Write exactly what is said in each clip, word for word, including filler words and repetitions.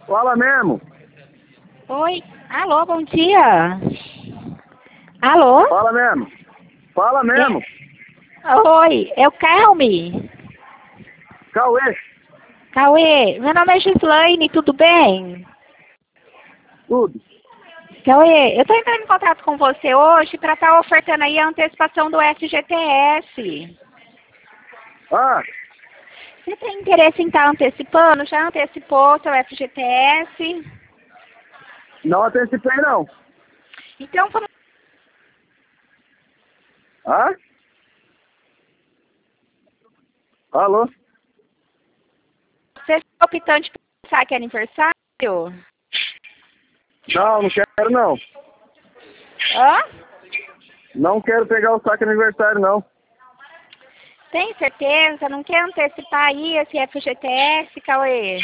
Fala mesmo. Oi. Alô, bom dia. Alô? Fala mesmo. Fala mesmo. É. Oi, é o Calme. Cauê. Cauê, meu nome é Gislaine, tudo bem? Tudo. Cauê, eu estou entrando em contato com você hoje para estar ofertando aí a antecipação do F G T S. Ah, Você tem interesse em estar antecipando? Já antecipou seu F G T S? não antecipei não. Então, vamos... Ah? Alô? você está optante por saque aniversário? Não, não quero não. Hã? Não quero pegar o saque aniversário não. Tem certeza? Não quer antecipar aí esse F G T S, Cauê?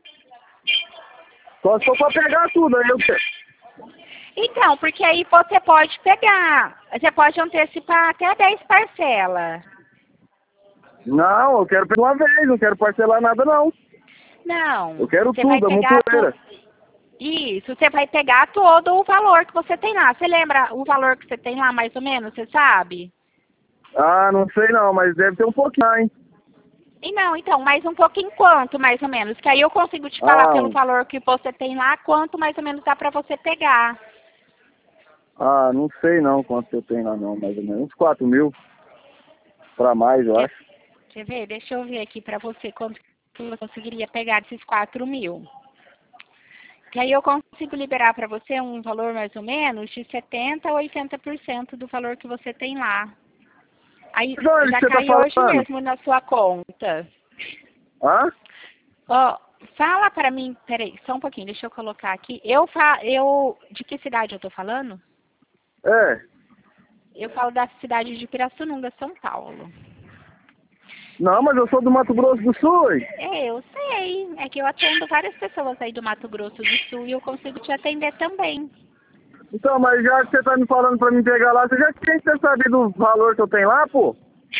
Só se for pra pegar tudo, aí eu quero. Então, porque aí você pode pegar. Você pode antecipar até dez parcelas. Não, eu quero pegar uma vez, não quero parcelar nada não. Não. Eu quero Você tudo, vai a pegar montoeira. tu... Isso, você vai pegar todo o valor que você tem lá. Você lembra o valor que você tem lá, mais ou menos? Você sabe? Ah, não sei não, mas deve ter um pouquinho, hein? E não, então, mais um pouquinho quanto, mais ou menos? Que aí eu consigo te falar Ah, pelo um- valor que você tem lá, quanto mais ou menos dá pra você pegar. ah, não sei não quanto eu tenho lá não, mais ou menos. Uns quatro mil pra mais, eu Quer, acho. quer ver? Deixa eu ver aqui pra você quanto que você conseguiria pegar desses quatro mil. Que aí eu consigo liberar para você um valor mais ou menos de setenta a oitenta por cento do valor que você tem lá. Aí De onde já que você tá cai hoje falando? mesmo na sua conta. Hã? Ó, fala para mim, peraí, só um pouquinho, deixa eu colocar aqui. Eu fa, eu de que cidade eu tô falando? É. Eu falo da cidade de Pirassununga, São Paulo. Não, mas eu sou do Mato Grosso do Sul, hein? É, eu sei. É que eu atendo várias pessoas aí do Mato Grosso do Sul e eu consigo te atender também. Então, mas já que você tá me falando pra mim pegar lá, você já tinha que ter sabido o valor que eu tenho lá, pô?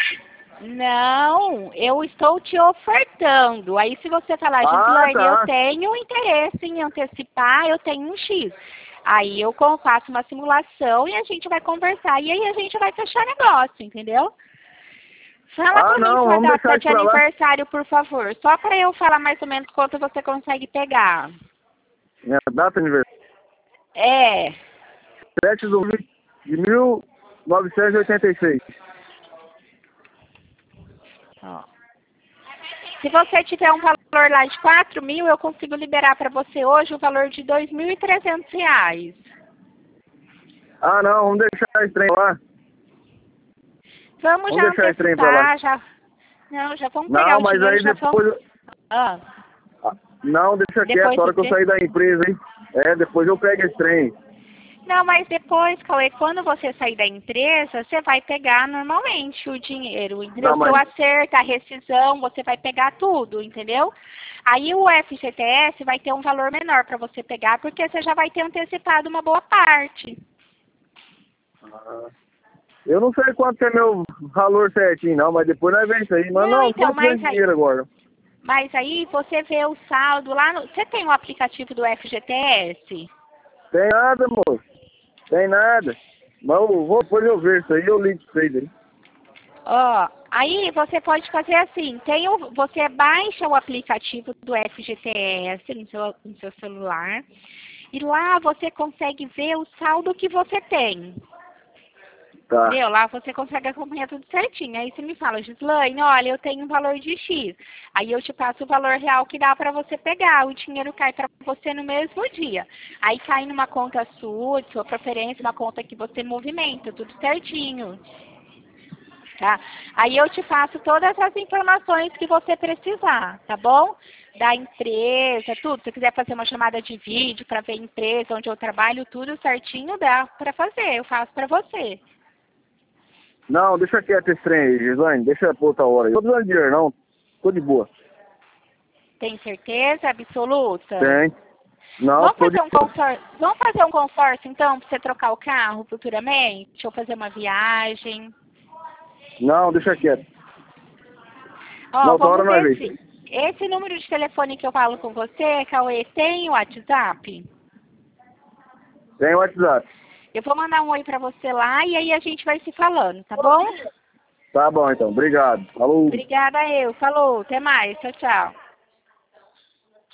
Não, eu estou te ofertando. Aí se você falar, Ah, Gislaine, eu tá. tenho interesse em antecipar, eu tenho um X. Aí eu com- faço uma simulação e a gente vai conversar. E aí a gente vai fechar negócio, entendeu? Fala Ah, pra mim não, sua vamos deixar data isso de pra lá. aniversário, por favor. Só pra eu falar mais ou menos quanto você consegue pegar. Minha data de aniversário. É. sete de outubro de mil novecentos e oitenta e seis. Ó. Se você tiver um valor lá de quatro mil, eu consigo liberar para você hoje o valor de dois mil e trezentos reais. Ah, não, vamos deixar esse trem lá. Vamos Vamos já deixar esse trem pra lá. antecipar, já. Não, já vamos pegar Não, o mas dinheiro, aí já vamos. depois... eu- Ah, ah, não, deixa quieto, depois a do hora que eu quê? sair da empresa, hein? É, depois eu pego esse trem. Não, mas depois, Cauê, quando você sair da empresa, você vai pegar normalmente o dinheiro, entendeu? Não, O seu mas... acerto, a rescisão, você vai pegar tudo, entendeu? Aí o F G T S vai ter um valor menor para você pegar, porque você já vai ter antecipado uma boa parte. Ah, eu não sei quanto é meu valor certinho, não, mas depois nós vemos isso aí. Mas Não, não, não tô então, precisando mas de aí, dinheiro agora. mas aí você vê o saldo lá no... Você tem o aplicativo do F G T S? Tem nada, moço. Tem nada. Mas eu vou, depois eu ver isso aí, eu ligo pra vocês aí. Ó, aí você pode fazer assim, tem o, você baixa o aplicativo do F G T S no seu, no seu celular e lá você consegue ver o saldo que você tem. Tá. Entendeu? Lá você consegue acompanhar tudo certinho. Aí você me fala, Gislaine, olha, eu tenho um valor de X. Aí eu te passo o valor real que dá para você pegar. O dinheiro cai para você no mesmo dia. Aí cai numa conta sua, de sua preferência, uma conta que você movimenta, tudo certinho. Tá? Aí eu te faço todas as informações que você precisar, tá bom? Da empresa, tudo. Se você quiser fazer uma chamada de vídeo para ver a empresa onde eu trabalho, tudo certinho dá para fazer. Eu faço para você. Não, deixa quieto esse trem aí, Gislaine. Deixa pra outra hora. Eu tô precisando de dinheiro, não. Tô de boa. Tem certeza absoluta? Tem. Não, Vamos tô de fazer um consórcio, vamos fazer um consórcio então para você trocar o carro futuramente? Ou fazer uma viagem? Não, deixa quieto. Na Ó, outra hora vamos nós ver vemos. se. Esse número de telefone que eu falo com você, Cauê, tem o WhatsApp? Tem o WhatsApp. Eu vou mandar um oi pra você lá e aí a gente vai se falando, tá bom? Tá bom, então. Obrigado. Falou. Obrigada eu. Falou. Até mais. Tchau, tchau.